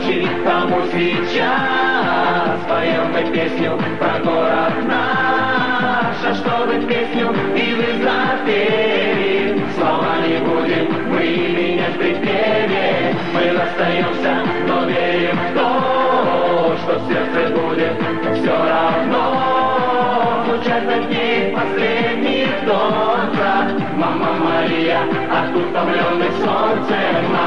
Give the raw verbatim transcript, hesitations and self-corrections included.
ночи, тому сейчас поем мы песню про город наш, а чтобы песню и вы запели, слова не будем мы менять в припеве. Мы расстаемся, но верим в то, что в сердце будет все равно звучать на дни последних до утра. Мама Мария, от утомленных солнцем